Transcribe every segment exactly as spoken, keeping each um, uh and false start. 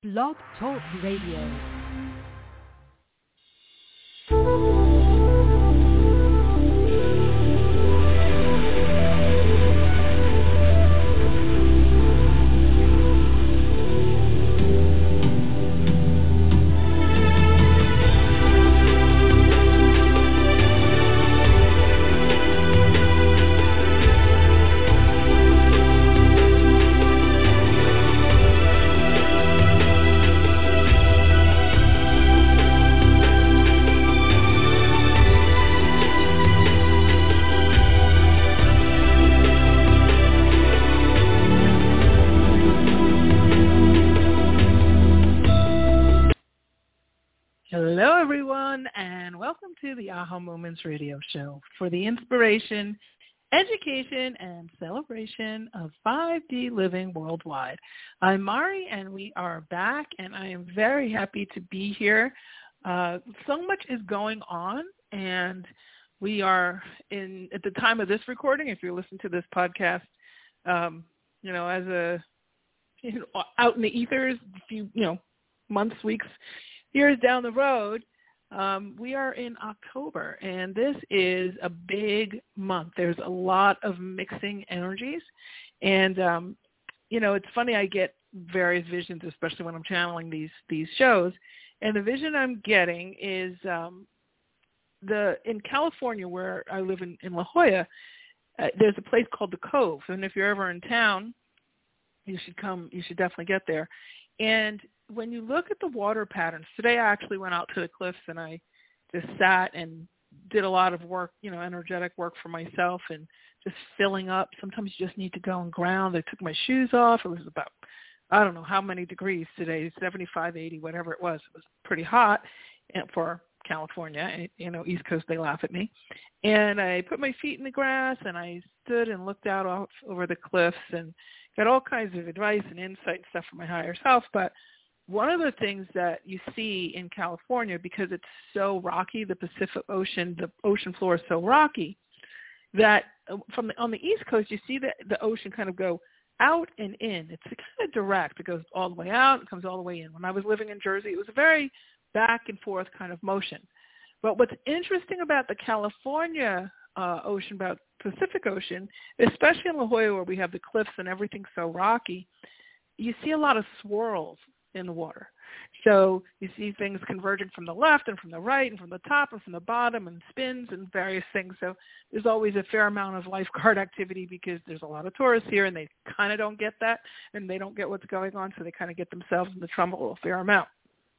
Blog Talk Radio. Hello, everyone, and welcome to the Aha Moments radio show for the inspiration, education, and celebration of five D living worldwide. I'm Mari, and we are back, and I am very happy to be here. Uh, so much is going on, and we are in at the time of this recording. If you're listening to this podcast, um, you know, as a you know, out in the ethers, a few you know months, weeks. Years down the road, um, we are in October, and this is a big month. There's a lot of mixing energies, and, um, you know, it's funny, I get various visions, especially when I'm channeling these these shows, and the vision I'm getting is um, the in California, where I live in, in La Jolla, uh, there's a place called The Cove, and if you're ever in town, you should come, you should definitely get there. And when you look at the water patterns, today I actually went out to the cliffs and I just sat and did a lot of work, you know, energetic work for myself and just filling up. Sometimes you just need to go and ground. I took my shoes off. It was about, I don't know how many degrees today, seventy-five, eighty, whatever it was. It was pretty hot for California. You know, East Coast, they laugh at me. And I put my feet in the grass and I stood and looked out off over the cliffs and got all kinds of advice and insight and stuff from my higher self. But one of the things that you see in California, because it's so rocky, the Pacific Ocean, the ocean floor is so rocky, that from the, on the East Coast, you see the, the ocean kind of go out and in. It's kind of direct. It goes all the way out and comes all the way in. When I was living in Jersey, it was a very back and forth kind of motion. But what's interesting about the California uh, ocean, about Pacific Ocean, especially in La Jolla where we have the cliffs and everything's so rocky, you see a lot of swirls in the water. So you see things converging from the left and from the right and from the top and from the bottom and spins and various things. So there's always a fair amount of lifeguard activity because there's a lot of tourists here and they kind of don't get that and they don't get what's going on, so they kind of get themselves into trouble a fair amount.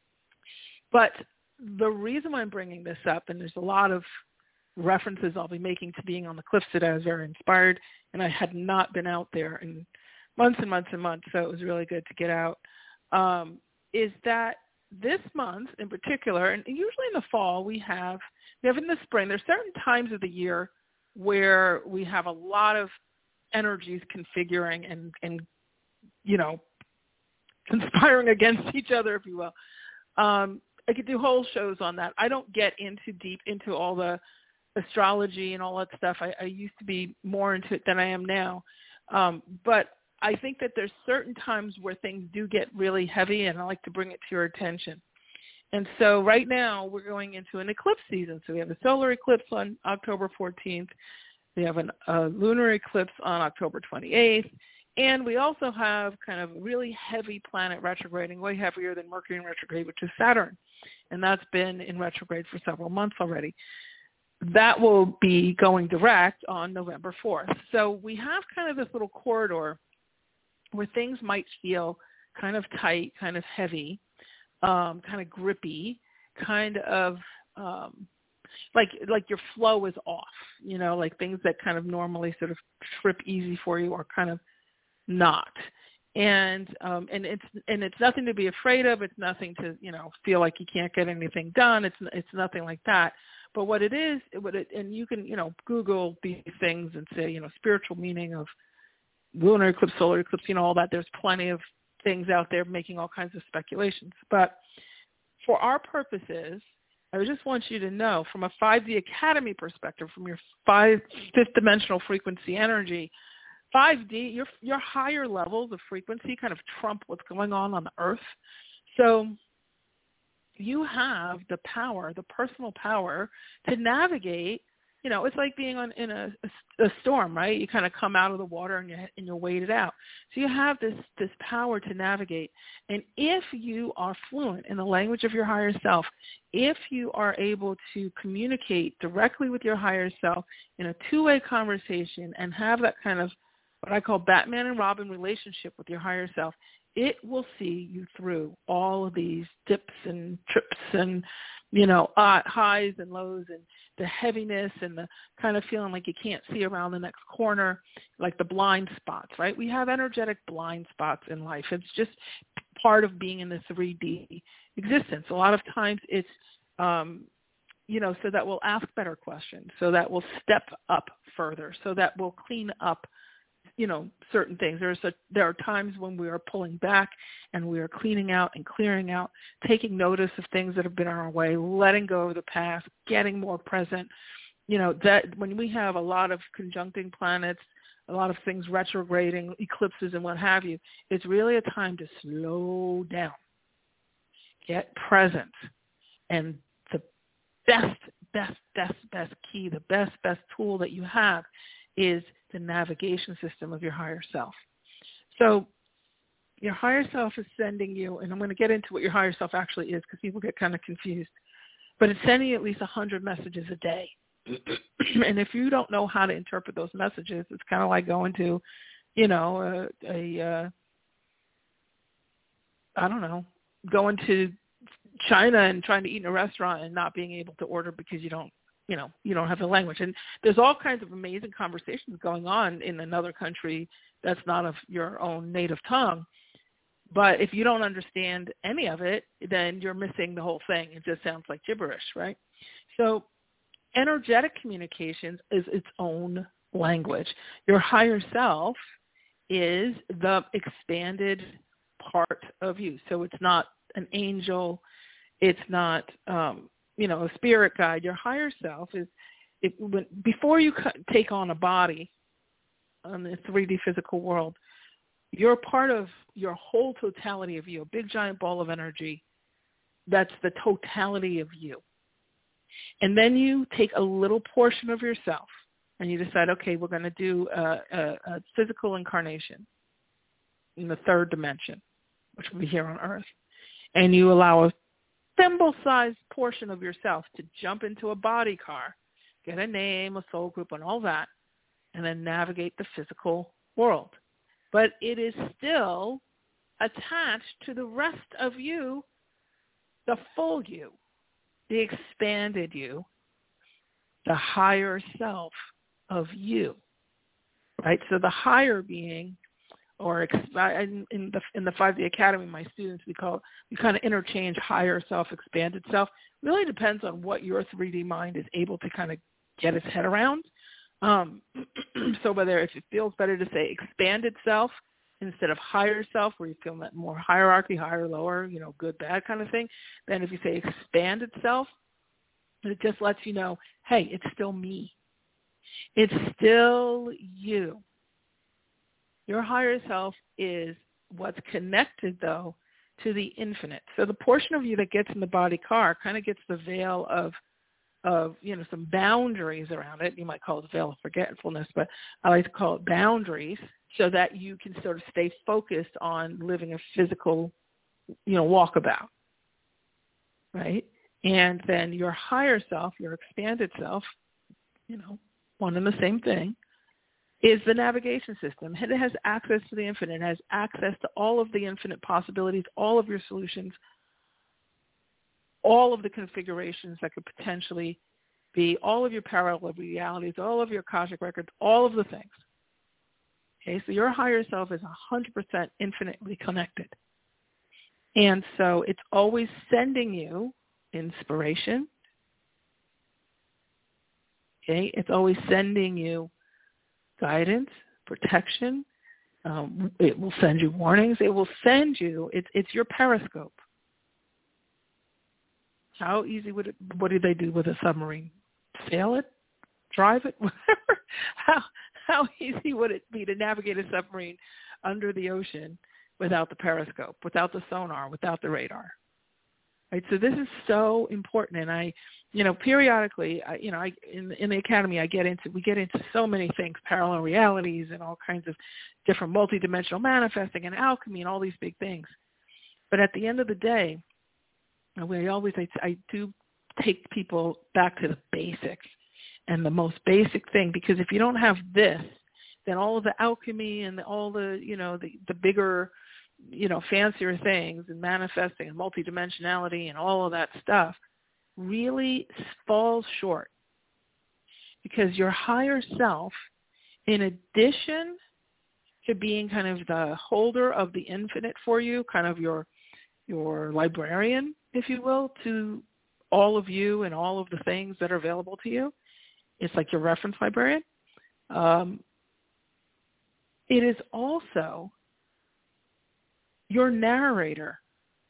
But the reason why I'm bringing this up, and there's a lot of references I'll be making to being on the cliffs today, I was very inspired, and I had not been out there in months and months and months, so it was really good to get out. Um, is that this month in particular, and usually in the fall we have, we have in the spring, there's certain times of the year where we have a lot of energies configuring and, and you know, conspiring against each other, if you will. Um, I could do whole shows on that. I don't get into deep into all the astrology and all that stuff. I, I used to be more into it than I am now. Um, but I think that there's certain times where things do get really heavy, and I like to bring it to your attention. And so right now we're going into an eclipse season. So we have a solar eclipse on October fourteenth. We have an, a lunar eclipse on October twenty-eighth. And we also have kind of really heavy planet retrograding, way heavier than Mercury in retrograde, which is Saturn. And that's been in retrograde for several months already. That will be going direct on November fourth. So we have kind of this little corridor where things might feel kind of tight, kind of heavy, um, kind of grippy, kind of um, like like your flow is off, you know, like things that kind of normally sort of trip easy for you are kind of not. And um, and it's and it's nothing to be afraid of. It's nothing to, you know, feel like you can't get anything done. It's it's nothing like that. But what it is, what it, and you can, you know, Google these things and say, you know, spiritual meaning of lunar eclipse, solar eclipse, you know, all that. There's plenty of things out there making all kinds of speculations. But for our purposes, I just want you to know from a five D Academy perspective, from your five, fifth dimensional frequency energy, five D, your your higher levels of frequency kind of trump what's going on on the earth. So you have the power, the personal power to navigate. You know, it's like being on in a, a, a storm, right? You kind of come out of the water and you and you wade it out. So you have this this power to navigate. And if you are fluent in the language of your higher self, if you are able to communicate directly with your higher self in a two-way conversation and have that kind of what I call Batman and Robin relationship with your higher self, it will see you through all of these dips and trips and, you know, uh, highs and lows and the heaviness and the kind of feeling like you can't see around the next corner, like the blind spots, right? We have energetic blind spots in life. It's just part of being in the three D existence. A lot of times it's, um, you know, so that we'll ask better questions, so that we'll step up further, so that we'll clean up, you know, certain things. There's a, there are times when we are pulling back and we are cleaning out and clearing out, taking notice of things that have been on our way, letting go of the past, getting more present. You know, that when we have a lot of conjuncting planets, a lot of things retrograding, eclipses and what have you, it's really a time to slow down, get present. And the best, best, best, best key, the best, best tool that you have is the navigation system of your higher self. So your higher self is sending you, and I'm going to get into what your higher self actually is because people get kind of confused, but it's sending you at least one hundred messages a day. And if you don't know how to interpret those messages, it's kind of like going to, you know, a, a uh, I don't know, going to China and trying to eat in a restaurant and not being able to order because you don't, you know, you don't have the language. And there's all kinds of amazing conversations going on in another country that's not of your own native tongue. But if you don't understand any of it, then you're missing the whole thing. It just sounds like gibberish, right? So energetic communications is its own language. Your higher self is the expanded part of you. So it's not an angel. It's not, um, you know, a spirit guide. Your higher self is, it, when, before you take on a body on the three D physical world, you're part of your whole totality of you, a big giant ball of energy. That's the totality of you. And then you take a little portion of yourself and you decide, okay, we're going to do a, a, a physical incarnation in the third dimension, which will be here on Earth. And you allow a thimble-sized portion of yourself to jump into a body car, get a name, a soul group, and all that, and then navigate the physical world. But it is still attached to the rest of you, the full you, the expanded you, the higher self of you, right? So the higher being, or in the in the five D Academy, my students, we call we kind of interchange higher self, expanded self. Really depends on what your three D mind is able to kind of get its head around. Um, so whether if it feels better to say expanded self instead of higher self, where you feel that more hierarchy, higher, lower, you know, good, bad kind of thing, then if you say expanded self, it just lets you know, hey, it's still me. It's still you. Your higher self is what's connected, though, to the infinite. So the portion of you that gets in the body car kind of gets the veil of, of, you know, some boundaries around it. You might call it the veil of forgetfulness, but I like to call it boundaries so that you can sort of stay focused on living a physical, you know, walkabout, right? And then your higher self, your expanded self, you know, one and the same thing, is the navigation system. It has access to the infinite. It has access to all of the infinite possibilities, all of your solutions, all of the configurations that could potentially be, all of your parallel realities, all of your Akashic records, all of the things. Okay, so your higher self is one hundred percent infinitely connected. And so it's always sending you inspiration. Okay, it's always sending you guidance, protection. Um, it will send you warnings. It will send you, it's it's your periscope. How easy would it, what do they do with a submarine? Sail it? Drive it? Whatever. How, how easy would it be to navigate a submarine under the ocean without the periscope, without the sonar, without the radar. Right? So this is so important. And I, you know, periodically, I, you know, I, in, in the academy, I get into, we get into so many things, parallel realities and all kinds of different multidimensional manifesting and alchemy and all these big things. But at the end of the day, we always, I, I do take people back to the basics and the most basic thing, because if you don't have this, then all of the alchemy and all the, you know, the, the bigger, you know, fancier things and manifesting and multidimensionality and all of that stuff really falls short. Because your higher self, in addition to being kind of the holder of the infinite for you, kind of your your librarian, if you will, to all of you and all of the things that are available to you. It's like your reference librarian. Um, it is also your narrator,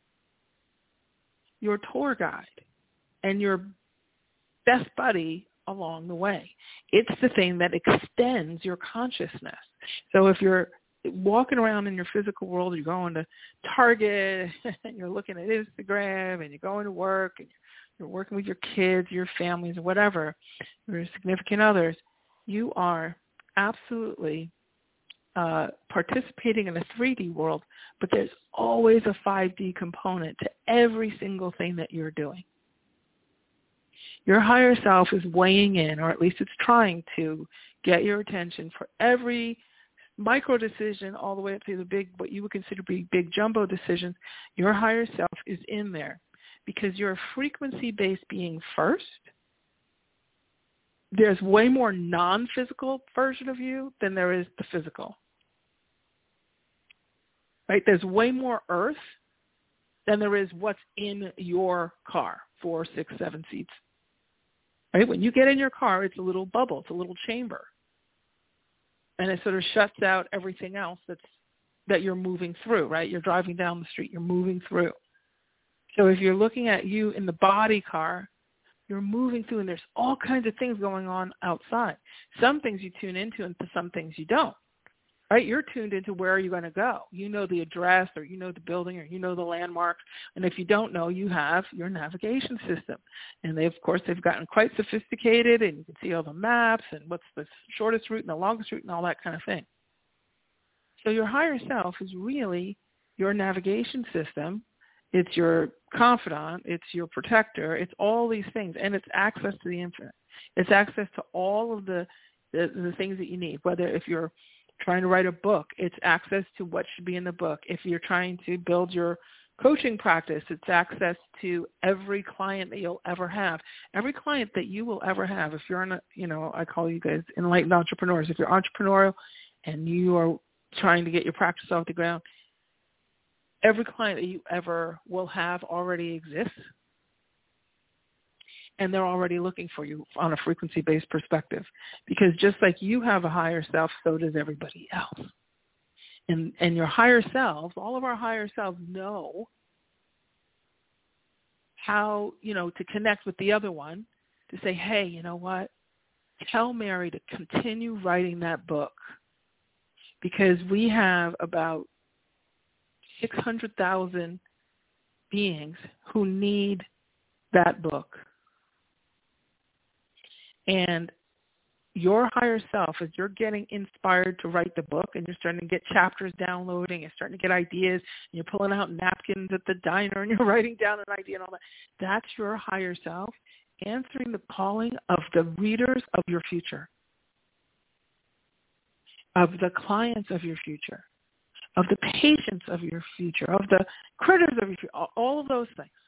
your tour guide, and your best buddy along the way. It's the thing that extends your consciousness. So if you're walking around in your physical world, you're going to Target, and you're looking at Instagram, and you're going to work, and you're working with your kids, your families, or whatever, your significant others, you are absolutely uh, participating in a three D world, but there's always a five D component to every single thing that you're doing. Your higher self is weighing in, or at least it's trying to get your attention for every micro decision all the way up to the big, what you would consider to be big jumbo decisions. Your higher self is in there because you're a frequency-based being first. There's way more non-physical version of you than there is the physical. Right? There's way more earth than there is what's in your car, four, six, seven seats. Right? When you get in your car, it's a little bubble. It's a little chamber. And it sort of shuts out everything else that's that you're moving through, right? You're driving down the street. You're moving through. So if you're looking at you in the body car, you're moving through, and there's all kinds of things going on outside. Some things you tune into, and some things you don't. Right? You're tuned into where are you going to go. You know the address, or you know the building, or you know the landmarks. And if you don't know, you have your navigation system. And they, of course, they've gotten quite sophisticated, and you can see all the maps and what's the shortest route and the longest route and all that kind of thing. So your higher self is really your navigation system. It's your confidant. It's your protector. It's all these things, and it's access to the infinite. It's access to all of the the, the things that you need, whether if you're trying to write a book, it's access to what should be in the book. If you're trying to build your coaching practice, it's access to every client that you'll ever have. Every client that you will ever have, if you're in a, you know, I call you guys enlightened entrepreneurs. If you're entrepreneurial and you are trying to get your practice off the ground, every client that you ever will have already exists. And they're already looking for you on a frequency-based perspective. Because just like you have a higher self, so does everybody else. And and your higher selves, all of our higher selves know how, you know, to connect with the other one, to say, hey, you know what? Tell Mary to continue writing that book. Because we have about six hundred thousand beings who need that book. And your higher self, as you're getting inspired to write the book and you're starting to get chapters downloading and starting to get ideas, and you're pulling out napkins at the diner and you're writing down an idea and all that, that's your higher self answering the calling of the readers of your future, of the clients of your future, of the patients of your future, of the critters of your future, all of those things.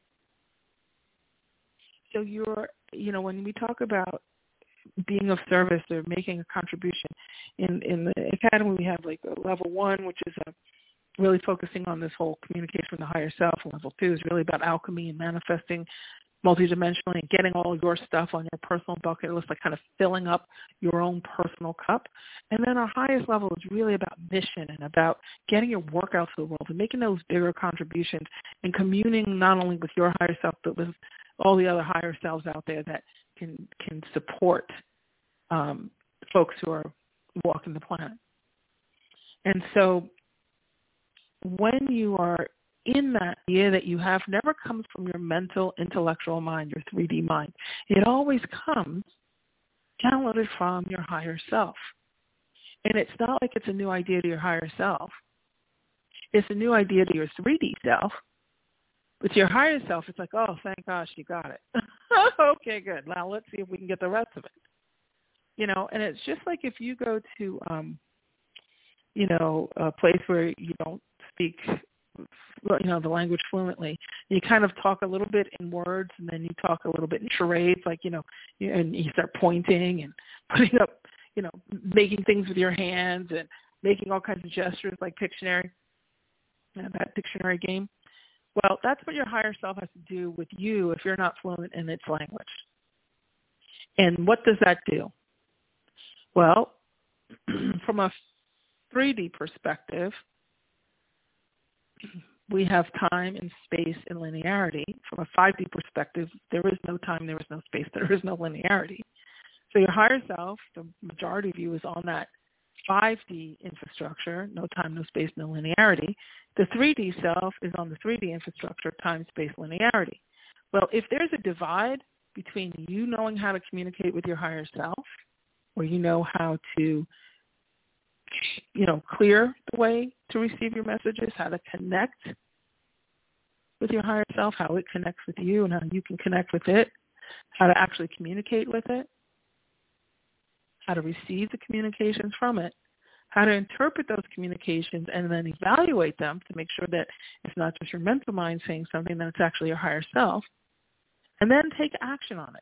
So you're, you know, when we talk about being of service or making a contribution, in, in the academy we have like a level one, which is a, really focusing on this whole communication from the higher self. Level two is really about alchemy and manifesting multidimensionally and getting all your stuff on your personal bucket list, like kind of filling up your own personal cup. And then our highest level is really about mission and about getting your work out to the world and making those bigger contributions and communing not only with your higher self, but with all the other higher selves out there that can can support um, folks who are walking the planet. And so when you are in that idea that you have never comes from your mental, intellectual mind, your three D mind. It always comes downloaded from your higher self. And it's not like it's a new idea to your higher self. It's a new idea to your three D self. But to your higher self, it's like, oh, thank gosh, you got it. Okay, good. Now let's see if we can get the rest of it. You know, and it's just like if you go to, um, you know, a place where you don't speak, you know, the language fluently. You kind of talk a little bit in words, and then you talk a little bit in charades, like, you know, and you start pointing and putting up, you know, making things with your hands and making all kinds of gestures like Pictionary, you know, that Pictionary game. Well, that's what your higher self has to do with you if you're not fluent in its language. And what does that do? Well, from a three D perspective, we have time and space and linearity. From a five D perspective, there is no time, there is no space, there is no linearity. So your higher self, the majority of you, is on that five D infrastructure, no time, no space, no linearity. The three D self is on the three D infrastructure, time, space, linearity. Well, if there's a divide between you knowing how to communicate with your higher self, or you know how to, you know, clear the way to receive your messages, how to connect with your higher self, how it connects with you and how you can connect with it, how to actually communicate with it, how to receive the communications from it, how to interpret those communications and then evaluate them to make sure that it's not just your mental mind saying something, that it's actually your higher self, and then take action on it.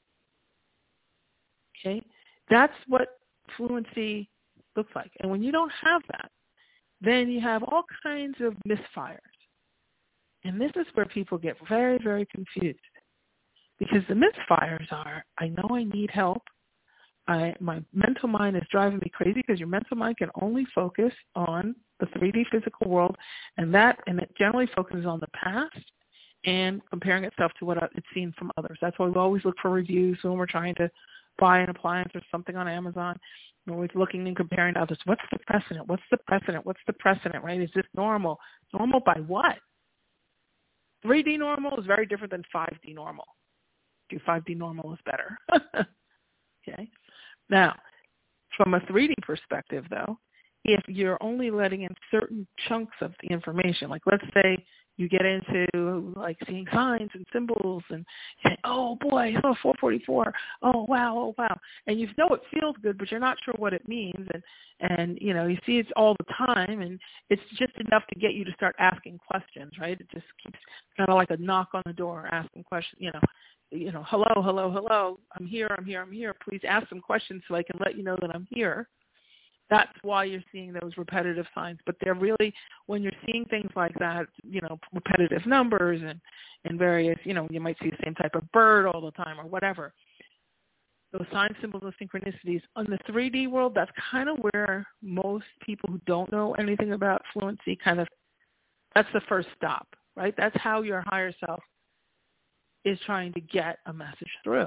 Okay? That's what fluency looks like. And when you don't have that, then you have all kinds of misfires. And this is where people get very, very confused. Because the misfires are, I know I need help. I, my mental mind is driving me crazy, because your mental mind can only focus on the three D physical world, and that, and it generally focuses on the past and comparing itself to what it's seen from others. That's why we always look for reviews when we're trying to buy an appliance or something on Amazon. We're always looking and comparing to others. What's the precedent? What's the precedent? What's the precedent, right? Is this normal? Normal by what? three D normal is very different than five D normal. five D normal is better. Okay. Now, from a three D perspective, though, if you're only letting in certain chunks of the information, like let's say you get into like seeing signs and symbols and saying, oh boy, oh four forty-four, oh wow, oh wow, and you know it feels good, but you're not sure what it means, and and you know you see it's all the time, and it's just enough to get you to start asking questions, right? It just keeps kind of like a knock on the door, asking questions, you know. You know, hello, hello, hello, I'm here, I'm here, I'm here. Please ask some questions so I can let you know that I'm here. That's why you're seeing those repetitive signs. But they're really, when you're seeing things like that, you know, repetitive numbers and, and various, you know, you might see the same type of bird all the time or whatever. Those signs, symbols, and synchronicities. On the three D world, that's kind of where most people who don't know anything about fluency kind of, that's the first stop, right? That's how your higher self is trying to get a message through.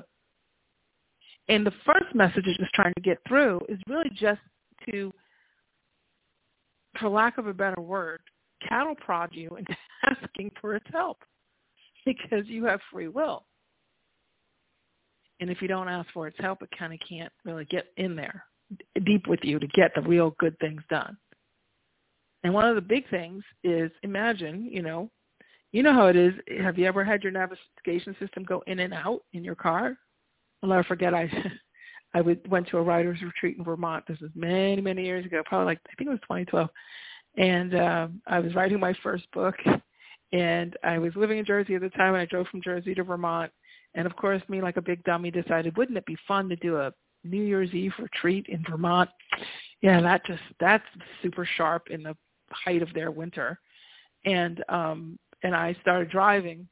And the first message it's just trying to get through is really just to, for lack of a better word, cattle prod you into asking for its help, because you have free will. And if you don't ask for its help, it kind of can't really get in there deep with you to get the real good things done. And one of the big things is, imagine, you know, You know how it is. Have you ever had your navigation system go in and out in your car? I'll never forget. I I went to a writer's retreat in Vermont. This was many, many years ago, probably like, I think it was twenty twelve. And uh, I was writing my first book, and I was living in Jersey at the time, and I drove from Jersey to Vermont. And, of course, me, like a big dummy, decided, wouldn't it be fun to do a New Year's Eve retreat in Vermont? Yeah, that just that's super sharp in the height of their winter. And um and I started driving,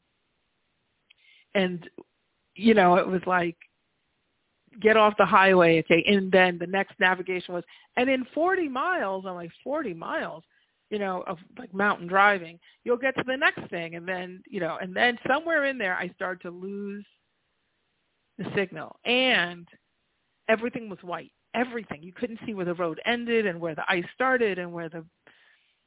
and, you know, it was like, get off the highway, okay, and then the next navigation was, and in forty miles, I'm like, forty miles, you know, of like mountain driving, you'll get to the next thing, and then, you know, and then somewhere in there, I started to lose the signal, and everything was white, everything. You couldn't see where the road ended and where the ice started and where the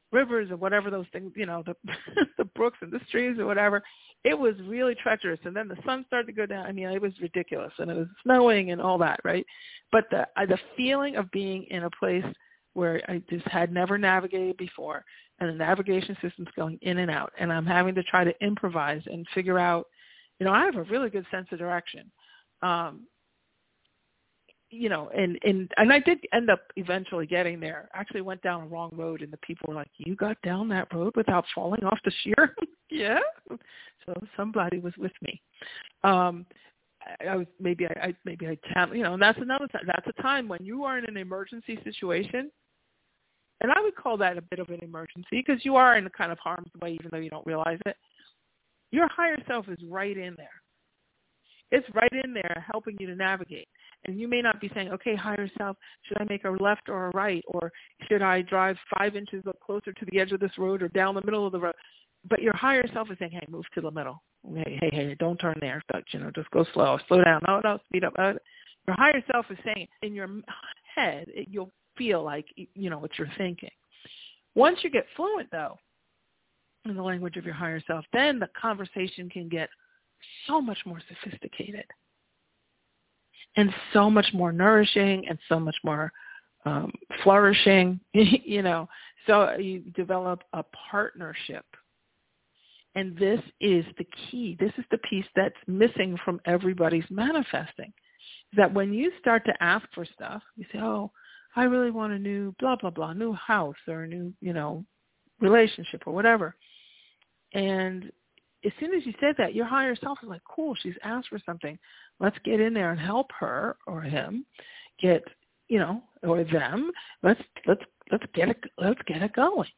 rivers or whatever those things, you know, the the brooks and the streams or whatever. It was really treacherous. And then the sun started to go down. I mean, it was ridiculous. And it was snowing and all that, right? But the uh, the feeling of being in a place where I just had never navigated before, and the navigation system's going in and out, and I'm having to try to improvise and figure out, you know, I have a really good sense of direction. Um, you know, and, and, and I did end up eventually getting there. I actually went down a wrong road, and the people were like, you got down that road without falling off the sheer? Yeah. So somebody was with me. Um, I, I was, maybe I, I maybe I, you know, and that's another time. That's a time when you are in an emergency situation. And I would call that a bit of an emergency because you are in a kind of harm's way, even though you don't realize it. Your higher self is right in there. It's right in there helping you to navigate. And you may not be saying, okay, higher self, should I make a left or a right? Or should I drive five inches closer to the edge of this road or down the middle of the road? But your higher self is saying, hey, move to the middle. Hey, hey, hey, don't turn there. You know, just go slow. Slow down. No, no, speed up. Your higher self is saying in your head, it, you'll feel like, you know, what you're thinking. Once you get fluent, though, in the language of your higher self, then the conversation can get so much more sophisticated and so much more nourishing and so much more um, flourishing, you know. So you develop a partnership. And this is the key. This is the piece that's missing from everybody's manifesting. That when you start to ask for stuff, you say, oh, I really want a new blah, blah, blah, new house or a new, you know, relationship or whatever. And as soon as you said that, your higher self is like, cool, she's asked for something. Let's get in there and help her or him get, you know, or them. Let's let's let's get it let's get it going.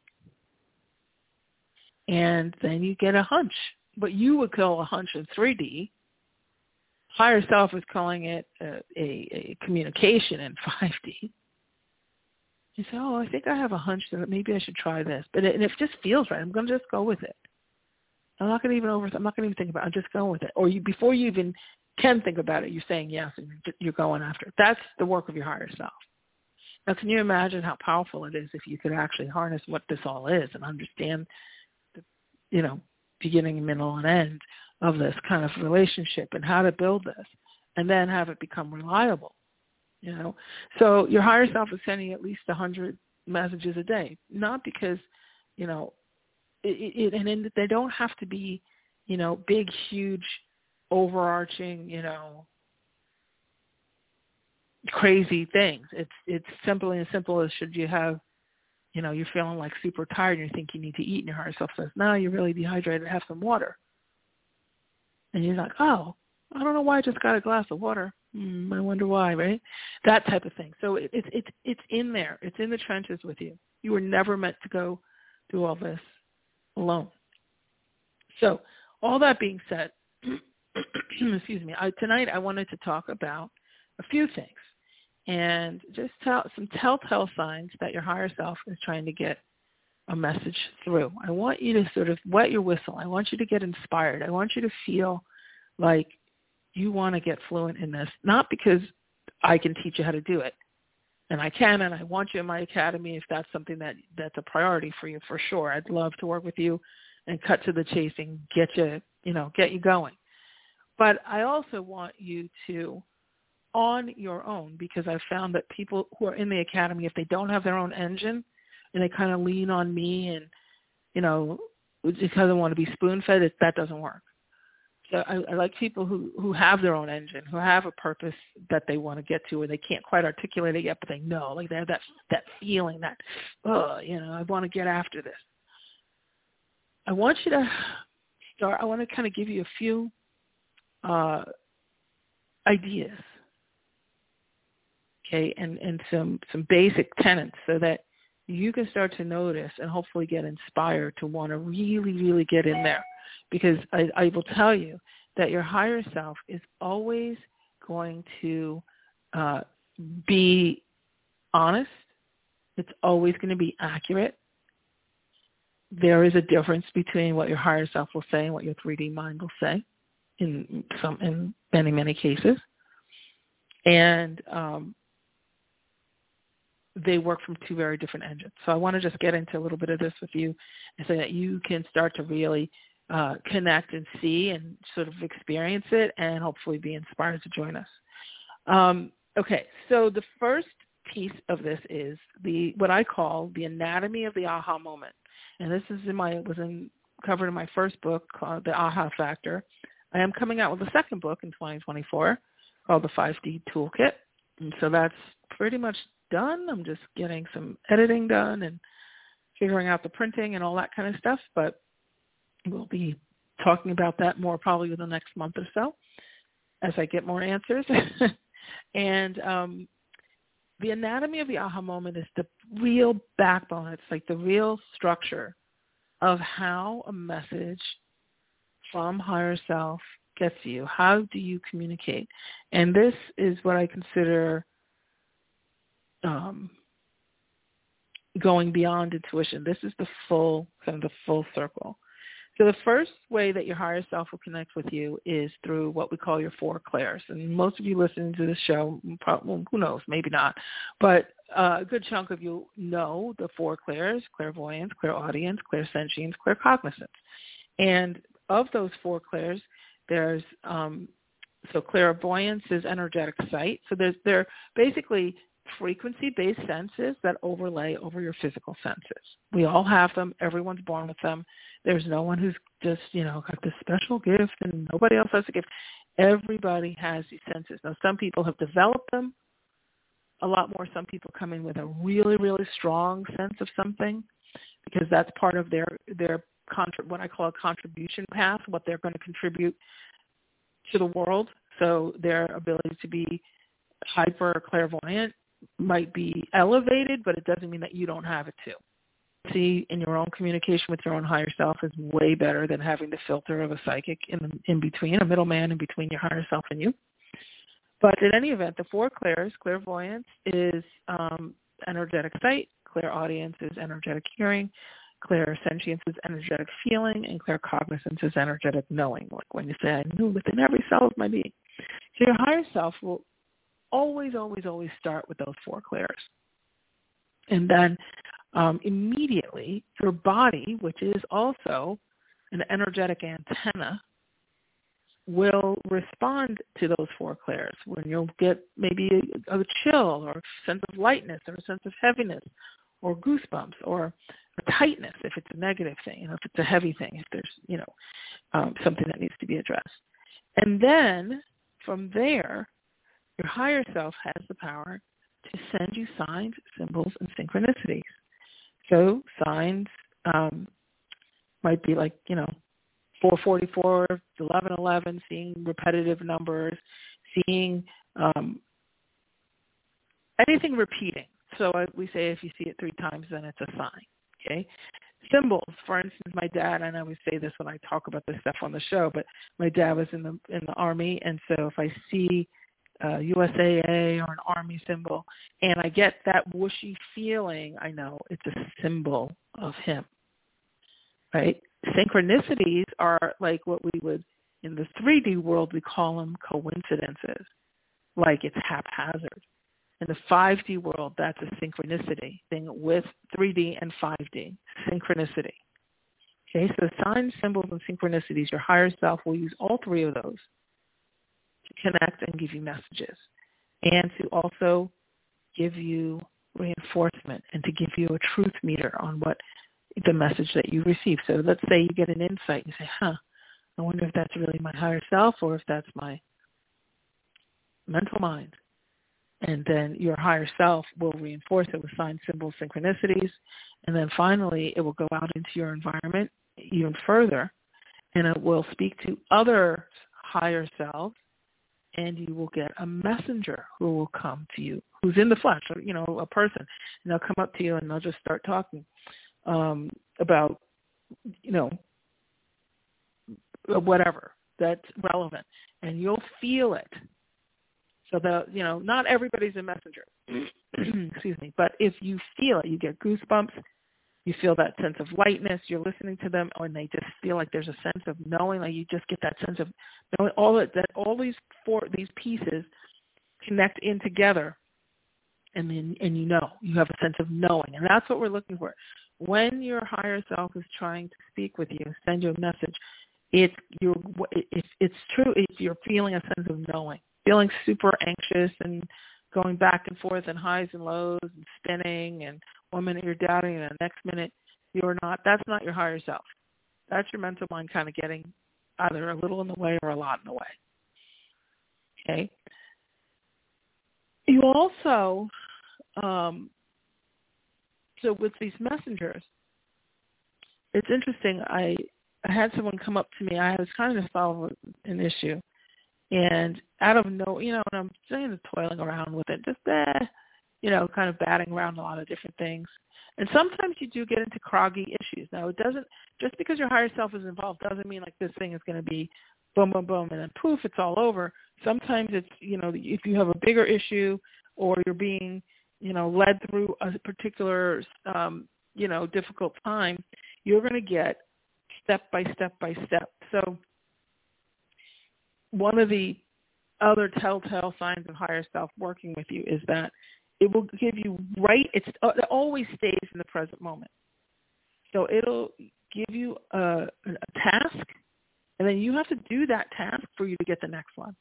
And then you get a hunch. But you would call a hunch in three D. Higher self is calling it a, a, a communication in five D. You say, oh, I think I have a hunch that maybe I should try this. But it, and it just feels right. I'm going to just go with it. I'm not going to even over. I'm not going to even think about it. I'm just going with it. Or you, before you even can think about it, you're saying yes, and you're, you're going after it. That's the work of your higher self. Now, can you imagine how powerful it is if you could actually harness what this all is and understand the, you know, beginning, middle, and end of this kind of relationship and how to build this, and then have it become reliable. You know, so your higher self is sending at least a hundred messages a day, not because, you know, it, it, and then they don't have to be, you know, big, huge, overarching, you know, crazy things. It's it's simply as simple as, should you have, you know, you're feeling like super tired and you think you need to eat, and your higher self says, no, you're really dehydrated, have some water. And you're like, oh, I don't know why I just got a glass of water. Mm, I wonder why, right? That type of thing. So it, it, it, it's in there. It's in the trenches with you. You were never meant to go do all this alone. So all that being said, excuse me, I, tonight I wanted to talk about a few things and just tell some telltale signs that your higher self is trying to get a message through. I want you to sort of wet your whistle. I want you to get inspired. I want you to feel like you want to get fluent in this, not because I can teach you how to do it, and I can, and I want you in my academy if that's something that that's a priority for you, for sure. I'd love to work with you and cut to the chase and get you, you know, get you going. But I also want you to, on your own, because I've found that people who are in the academy, if they don't have their own engine and they kind of lean on me and, you know, because they want to be spoon-fed, it, that doesn't work. So I, I like people who, who have their own engine, who have a purpose that they want to get to, and they can't quite articulate it yet, but they know, like they have that that feeling that, oh, you know, I want to get after this. I want you to start. I want to kind of give you a few uh, ideas, okay, and and some some basic tenets so that you can start to notice and hopefully get inspired to want to really, really get in there. Because I, I will tell you that your higher self is always going to uh, be honest. It's always going to be accurate. There is a difference between what your higher self will say and what your three D mind will say in some, in many, many cases. And um, they work from two very different engines. So I want to just get into a little bit of this with you so that you can start to really uh, connect and see and sort of experience it and hopefully be inspired to join us. Um, okay, so the first piece of this is the what I call the anatomy of the aha moment. And this is in my was in covered in my first book called The Aha Factor. I am coming out with a second book in twenty twenty-four called The five D Toolkit. And so that's pretty much done. I'm just getting some editing done and figuring out the printing and all that kind of stuff. But we'll be talking about that more probably within the next month or so as I get more answers. and um, the anatomy of the aha moment is the real backbone. It's like the real structure of how a message from higher self gets to you. How do you communicate? And this is what I consider um, going beyond intuition. This is the full, kind of the full circle. So the first way that your higher self will connect with you is through what we call your four clairs. And most of you listening to this show, probably, well, who knows, maybe not, but uh, a good chunk of you know the four clairs: clairvoyance, clairaudience, clairsentience, claircognizance. And of those four clairs, there's um, so clairvoyance is energetic sight. So there's they're basically frequency-based senses that overlay over your physical senses. We all have them. Everyone's born with them. There's no one who's just, you know, got this special gift and nobody else has a gift. Everybody has these senses. Now, some people have developed them a lot more. Some people come in with a really, really strong sense of something because that's part of their, their contra- what I call a contribution path, what they're going to contribute to the world. So their ability to be hyper clairvoyant might be elevated, but it doesn't mean that you don't have it too. See, in your own communication with your own higher self is way better than having the filter of a psychic in in between, a middleman in between your higher self and you. But in any event, the four clairs, clairvoyance is um, energetic sight, clairaudience is energetic hearing, clairsentience is energetic feeling, and claircognizance is energetic knowing, like when you say, I knew within every cell of my being. So your higher self will always, always, always start with those four clairs. And then um, immediately your body, which is also an energetic antenna, will respond to those four clairs when you'll get maybe a, a chill or a sense of lightness or a sense of heaviness or goosebumps or a tightness if it's a negative thing, you know, if it's a heavy thing, if there's, you know, um, something that needs to be addressed. And then from there, your higher self has the power to send you signs, symbols, and synchronicities. So signs um, might be like, you know, four forty-four, eleven eleven, seeing repetitive numbers, seeing um, anything repeating. So we say if you see it three times, then it's a sign, okay? Symbols, for instance, my dad, and I always say this when I talk about this stuff on the show, but my dad was in the in the Army, and so if I see Uh, U S A A or an Army symbol, and I get that whooshy feeling, I know it's a symbol of him, right? Synchronicities are like what we would, in the three D world, we call them coincidences, like it's haphazard. In the five D world, that's a synchronicity thing with three D and five D, synchronicity. Okay, so signs, symbols, and synchronicities, your higher self will use all three of those connect and give you messages, and to also give you reinforcement and to give you a truth meter on what the message that you receive. So let's say you get an insight and you say, huh, I wonder if that's really my higher self or if that's my mental mind. And then your higher self will reinforce it with signs, symbols, synchronicities. And then finally, it will go out into your environment even further, and it will speak to other higher selves, and you will get a messenger who will come to you, who's in the flesh, you know, a person. And they'll come up to you and they'll just start talking um, about, you know, whatever that's relevant. And you'll feel it. So, the, you know, not everybody's a messenger, excuse me, but if you feel it, you get goosebumps, you feel that sense of lightness, you're listening to them, and they just feel like there's a sense of knowing, like you just get that sense of knowing all that, that all these four, these pieces connect in together And then, and you know, you have a sense of knowing. And that's what we're looking for. When your higher self is trying to speak with you, send you a message, it's, you're, it's, it's true if you're feeling a sense of knowing, feeling super anxious and going back and forth and highs and lows and spinning, and one minute you're doubting and the next minute you're not. That's not your higher self. That's your mental mind kind of getting either a little in the way or a lot in the way. Okay? You also, um, so with these messengers, it's interesting. I, I had someone come up to me. I was trying to solve an issue. And out of no, you know, and I'm saying toiling around with it, just, eh, you know, kind of batting around a lot of different things. And sometimes you do get into croggy issues. Now, it doesn't, just because your higher self is involved doesn't mean like this thing is going to be boom, boom, boom, and then poof, it's all over. Sometimes it's, you know, if you have a bigger issue or you're being, you know, led through a particular, um, you know, difficult time, you're going to get step by step by step. So one of the other telltale signs of higher self working with you is that it will give you right, it's, it always stays in the present moment. So it'll give you a, a task, and then you have to do that task for you to get the next one.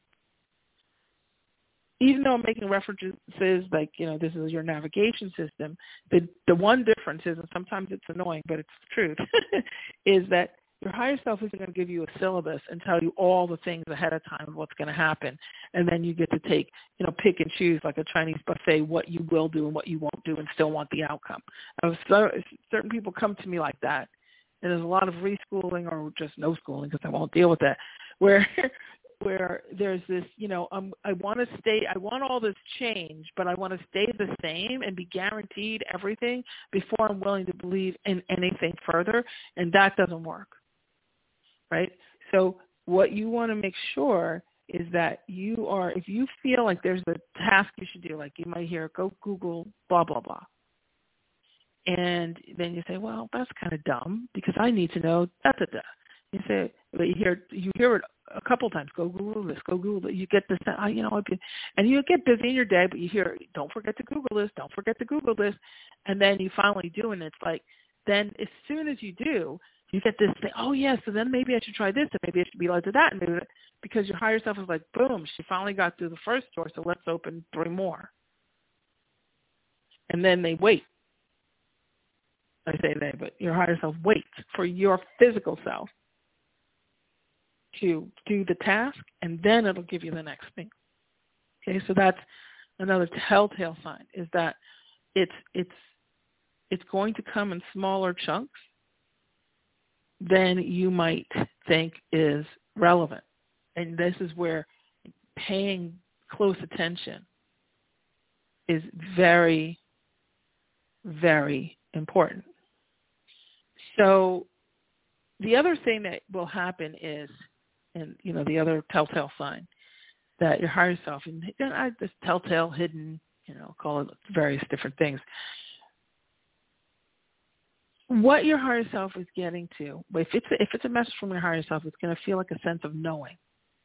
Even though I'm making references like, you know, this is your navigation system, the, the one difference is, and sometimes it's annoying, but it's the truth, is that your higher self isn't going to give you a syllabus and tell you all the things ahead of time of what's going to happen. And then you get to take, you know, pick and choose like a Chinese buffet, what you will do and what you won't do and still want the outcome. And so, certain people come to me like that. And there's a lot of reschooling or just no schooling because I won't deal with that, where where there's this, you know, um, I want to stay, I want all this change, but I want to stay the same and be guaranteed everything before I'm willing to believe in anything further. And that doesn't work. Right? So what you want to make sure is that you are, if you feel like there's a task you should do, like you might hear, go Google blah, blah, blah. And then you say, well, that's kind of dumb because I need to know da, da, da. You say, but you hear, you hear it a couple times, go Google this, go Google it. You get this, you know, and you get busy in your day, but you hear, don't forget to Google this, don't forget to Google this. And then you finally do, and it's like, then as soon as you do, you get this thing, oh, yeah, so then maybe I should try this, and maybe I should be like to that, and maybe that, because your higher self is like, boom, she finally got through the first door, so let's open three more. And then they wait. I say they, but your higher self waits for your physical self to do the task, and then it'll give you the next thing. Okay, so that's another telltale sign, is that it's it's it's going to come in smaller chunks than you might think is relevant. And this is where paying close attention is very, very important. So the other thing that will happen is, and you know, the other telltale sign that your higher self, and I this telltale, hidden, you know, call it various different things. What your higher self is getting to, if it's a, if it's a message from your higher self, it's going to feel like a sense of knowing,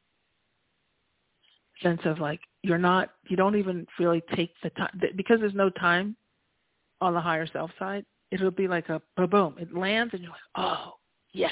sense of like you're not, you don't even really take the time, because there's no time on the higher self side. It'll be like a boom, it lands, and you're like, oh yes,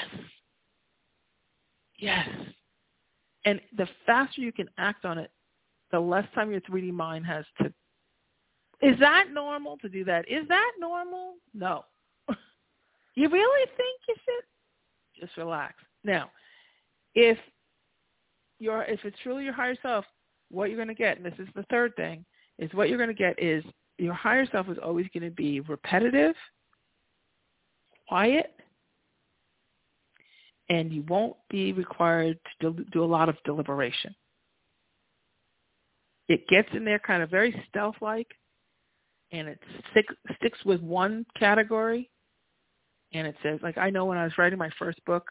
yes. And the faster you can act on it, the less time your three D mind has to. Is that normal to do that? Is that normal? No. You really think you should? Just relax. Now, if you're, if it's truly your higher self, what you're going to get, and this is the third thing, is what you're going to get is your higher self is always going to be repetitive, quiet, and you won't be required to do a lot of deliberation. It gets in there kind of very stealth-like, and it stick, sticks with one category. And it says, like, I know when I was writing my first book,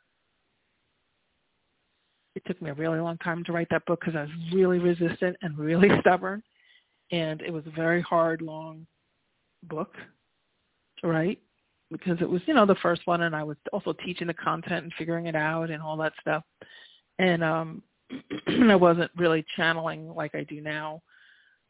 it took me a really long time to write that book because I was really resistant and really stubborn. And it was a very hard, long book to write because it was, you know, the first one. And I was also teaching the content and figuring it out and all that stuff. And um, I wasn't really channeling like I do now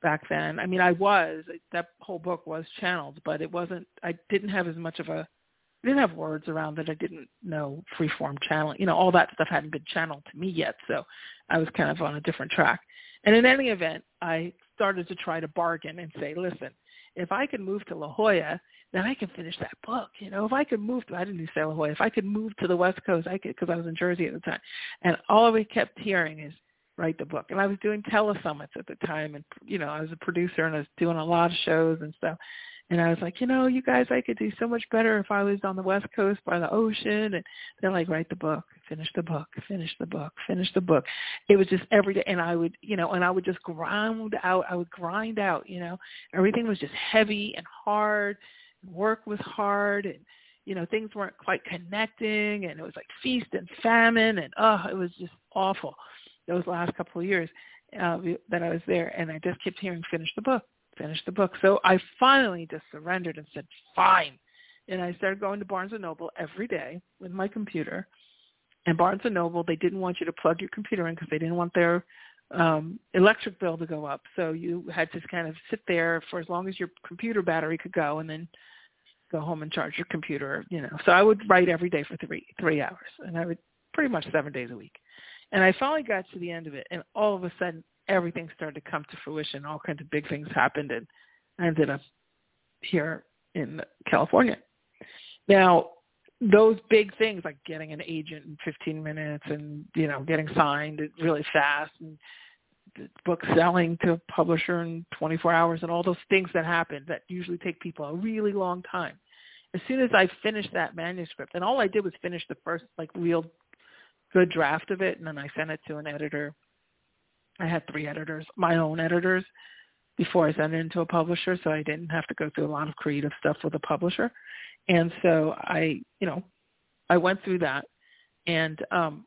back then. I mean, I was, that whole book was channeled, but it wasn't, I didn't have as much of a, I didn't have words around it. I didn't know freeform channeling. You know, all that stuff hadn't been channeled to me yet, so I was kind of on a different track. And in any event, I started to try to bargain and say, listen, if I could move to La Jolla, then I can finish that book. You know, if I could move to, I didn't say La Jolla, if I could move to the West Coast, I could, because I was in Jersey at the time. And all we kept hearing is, write the book. And I was doing telesummits at the time, and, you know, I was a producer and I was doing a lot of shows and stuff. And I was like, you know, you guys, I could do so much better if I was on the West Coast by the ocean. And they're like, write the book, finish the book, finish the book, finish the book. It was just every day. And I would, you know, and I would just grind out. I would grind out, you know, everything was just heavy and hard. Work was hard. And, you know, things weren't quite connecting. And it was like feast and famine. And, oh, it was just awful those last couple of years uh, that I was there. And I just kept hearing, finish the book. Finish the book. So I finally just surrendered and said, fine. And I started going to Barnes and Noble every day with my computer. And Barnes and Noble, they didn't want you to plug your computer in because they didn't want their um, electric bill to go up. So you had to kind of sit there for as long as your computer battery could go, and then go home and charge your computer, you know. So I would write every day for three three hours, and I would pretty much seven days a week. And I finally got to the end of it, and all of a sudden, everything started to come to fruition. All kinds of big things happened, and I ended up here in California. Now, those big things like getting an agent in fifteen minutes and, you know, getting signed really fast and the book selling to a publisher in twenty-four hours and all those things that happen that usually take people a really long time. As soon as I finished that manuscript, and all I did was finish the first, like, real good draft of it, and then I sent it to an editor. I had three editors, my own editors, before I sent it into a publisher, so I didn't have to go through a lot of creative stuff with a publisher. And so I, you know, I went through that, and um,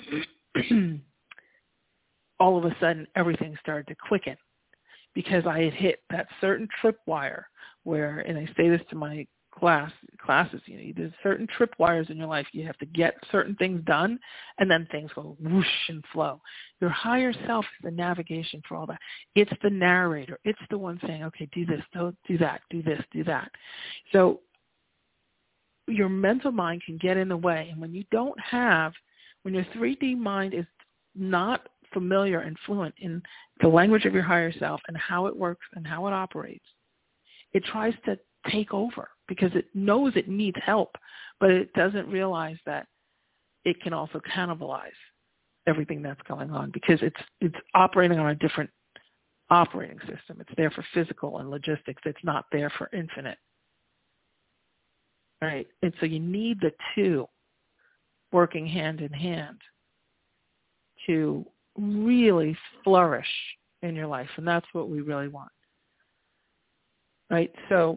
all of a sudden everything started to quicken because I had hit that certain tripwire where, and I say this to my class classes, you know, there's certain tripwires in your life. You have to get certain things done, and then things go whoosh and flow. Your higher self is the navigation for all that. It's the narrator. It's the one saying, okay, do this, do, do that, do this, do that. So your mental mind can get in the way, and when you don't have, when your three D mind is not familiar and fluent in the language of your higher self and how it works and how it operates, it tries to take over because it knows it needs help, but it doesn't realize that it can also cannibalize everything that's going on because it's it's operating on a different operating system. It's there for physical and logistics. It's not there for infinite. Right? And so you need the two working hand in hand to really flourish in your life, and that's what we really want. Right? So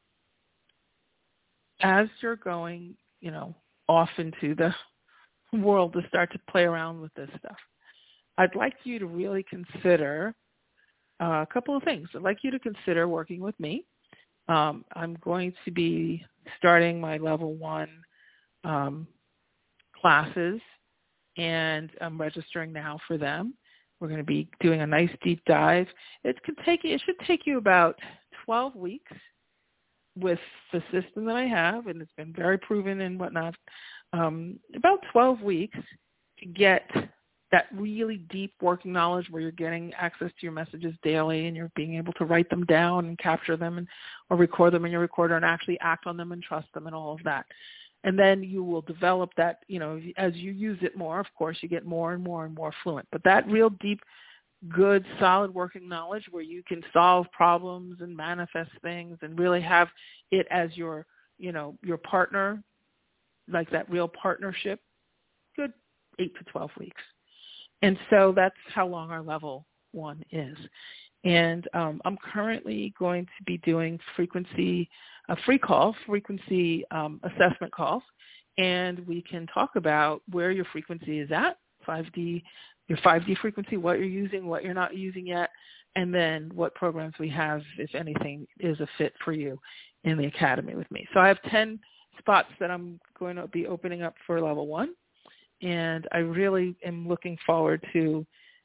as you're going, you know, off into the world to start to play around with this stuff, I'd like you to really consider uh, a couple of things. I'd like you to consider working with me. Um, I'm going to be starting my level one um, classes, and I'm registering now for them. We're going to be doing a nice deep dive. It could take it should take you about twelve weeks with the system that I have, and it's been very proven and whatnot. Um, about twelve weeks to get that really deep working knowledge where you're getting access to your messages daily and you're being able to write them down and capture them and or record them in your recorder and actually act on them and trust them and all of that. And then you will develop that, you know, as you use it more, of course, you get more and more and more fluent. But that real deep, good, solid working knowledge where you can solve problems and manifest things and really have it as your, you know, your partner, like that real partnership, good eight to twelve weeks. And so that's how long our level one is. And um, I'm currently going to be doing frequency, a free call, frequency um, assessment calls, and we can talk about where your frequency is at, five D, your five D frequency, what you're using, what you're not using yet, and then what programs we have, if anything, is a fit for you in the academy with me. So I have ten spots that I'm going to be opening up for level one. And I really am looking forward to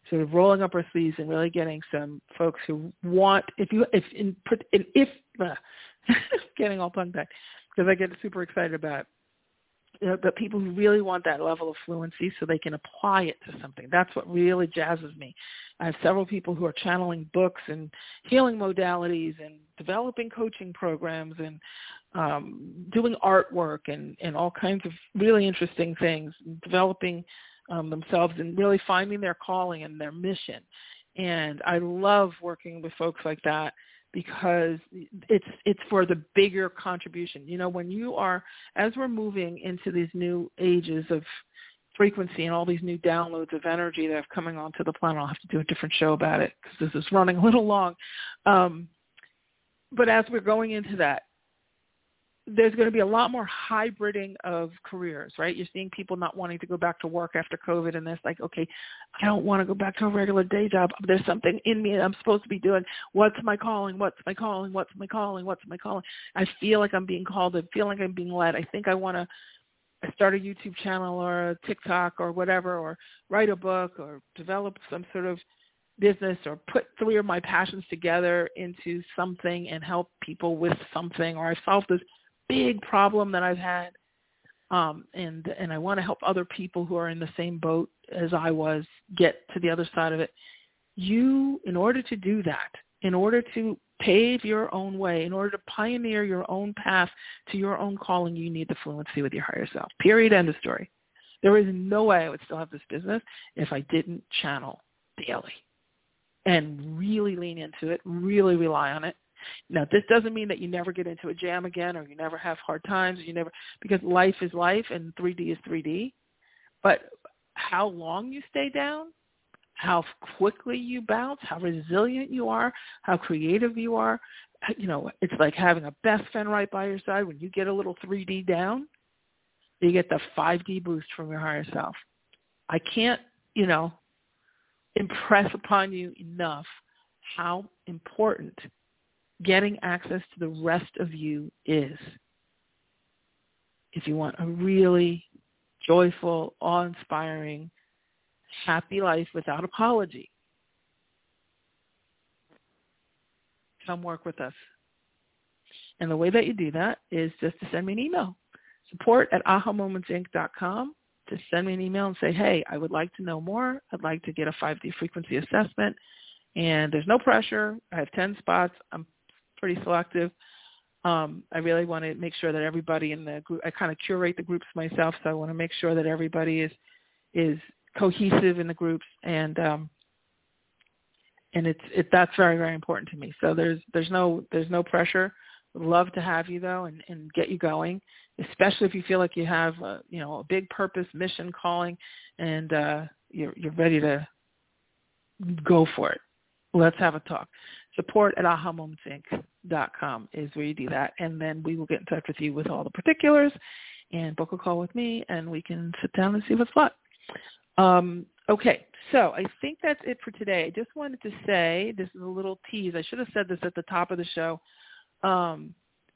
sort of rolling up our sleeves and really getting some folks who want, if you, if, in, if, uh, getting all tongue tied because I get super excited about it. You know, but people who really want that level of fluency so they can apply it to something. That's what really jazzes me. I have several people who are channeling books and healing modalities and developing coaching programs and um, doing artwork and, and all kinds of really interesting things, developing um, themselves and really finding their calling and their mission. And I love working with folks like that, because it's it's for the bigger contribution. You know, when you are, as we're moving into these new ages of frequency and all these new downloads of energy that are coming onto the planet, I'll have to do a different show about it because this is running a little long. Um, but as we're going into that, there's going to be a lot more hybriding of careers, right? You're seeing people not wanting to go back to work after COVID, and it's like, okay, I don't want to go back to a regular day job. There's something in me that I'm supposed to be doing. What's my calling? What's my calling? What's my calling? What's my calling? I feel like I'm being called. I feel like I'm being led. I think I want to start a YouTube channel or a TikTok or whatever, or write a book or develop some sort of business or put three of my passions together into something and help people with something, or I've solved this big problem that I've had, um, and and I want to help other people who are in the same boat as I was get to the other side of it. You, in order to do that, in order to pave your own way, in order to pioneer your own path to your own calling, you need the fluency with your higher self. Period. End of story. There is no way I would still have this business if I didn't channel daily and really lean into it, really rely on it. Now, this doesn't mean that you never get into a jam again, or you never have hard times, or you never, because life is life and three D is three D. But how long you stay down, how quickly you bounce, how resilient you are, how creative you are, you know, it's like having a best friend right by your side. When you get a little three D down, you get the five D boost from your higher self. I can't, you know, impress upon you enough how important getting access to the rest of you is. If you want a really joyful, awe-inspiring, happy life without apology, come work with us. And the way that you do that is just to send me an email. Support at aha moments inc dot com. Just send me an email and say, hey, I would like to know more. I'd like to get a five D frequency assessment. And there's no pressure. I have ten spots. I'm pretty selective. Um, I really want to make sure that everybody in the group, I kind of curate the groups myself, so I want to make sure that everybody is is cohesive in the groups, and um, and it's it that's very, very important to me. So there's there's no there's no pressure. Would love to have you though, and, and get you going, especially if you feel like you have a, you know, a big purpose, mission, calling, and uh, you're you're ready to go for it. Let's have a talk. Support at aha moments inc dot com is where you do that. And then we will get in touch with you with all the particulars and book a call with me, and we can sit down and see what's what. Um, okay, so I think that's it for today. I just wanted to say, this is a little tease. I should have said this at the top of the show. Um,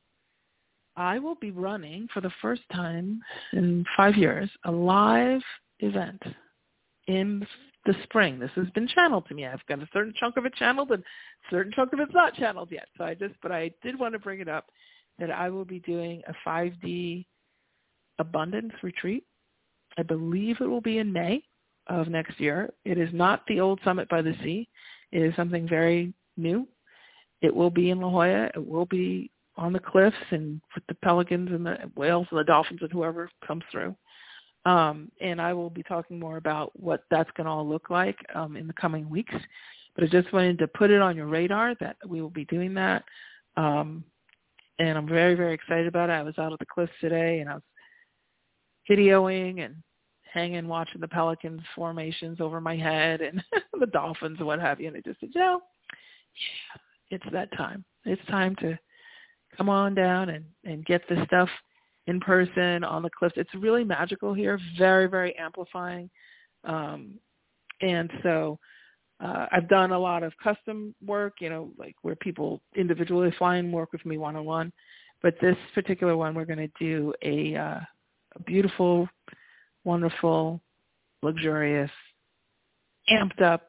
I will be running for the first time in five years a live event in the spring. This has been channeled to me. I've got a certain chunk of it channeled and a certain chunk of it's not channeled yet. So I just, but I did want to bring it up that I will be doing a five D abundance retreat. I believe it will be in May of next year. It is not the old Summit by the Sea. It is something very new. It will be in La Jolla. It will be on the cliffs and with the pelicans and the whales and the dolphins and whoever comes through. Um, and I will be talking more about what that's going to all look like um, in the coming weeks. But I just wanted to put it on your radar that we will be doing that. Um, and I'm very, very excited about it. I was out at the cliffs today, and I was videoing and hanging, watching the pelicans formations over my head and the dolphins and what have you. And I just said, you know, yeah, it's that time. It's time to come on down and, and get this stuff in person on the cliffs. It's really magical here, very, very amplifying. Um, and so uh, I've done a lot of custom work, you know, like where people individually fly and work with me one-on-one. But this particular one, we're going to do a, uh, a beautiful, wonderful, luxurious, amped up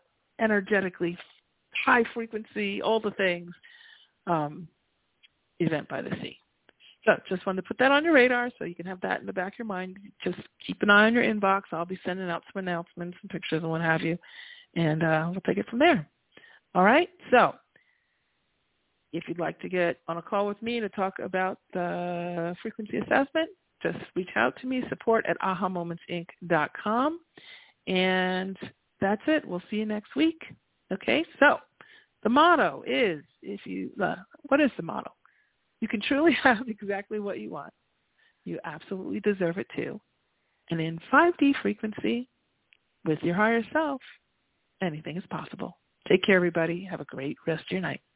energetically high frequency, all the things, um, event by the sea. So just wanted to put that on your radar so you can have that in the back of your mind. Just keep an eye on your inbox. I'll be sending out some announcements and pictures and what have you, and uh, we'll take it from there. All right? So if you'd like to get on a call with me to talk about the frequency assessment, just reach out to me, support at aha moments inc dot com. And that's it. We'll see you next week. Okay? So the motto is, if you, uh, what is the motto? You can truly have exactly what you want. You absolutely deserve it too. And in five D frequency, with your higher self, anything is possible. Take care, everybody. Have a great rest of your night.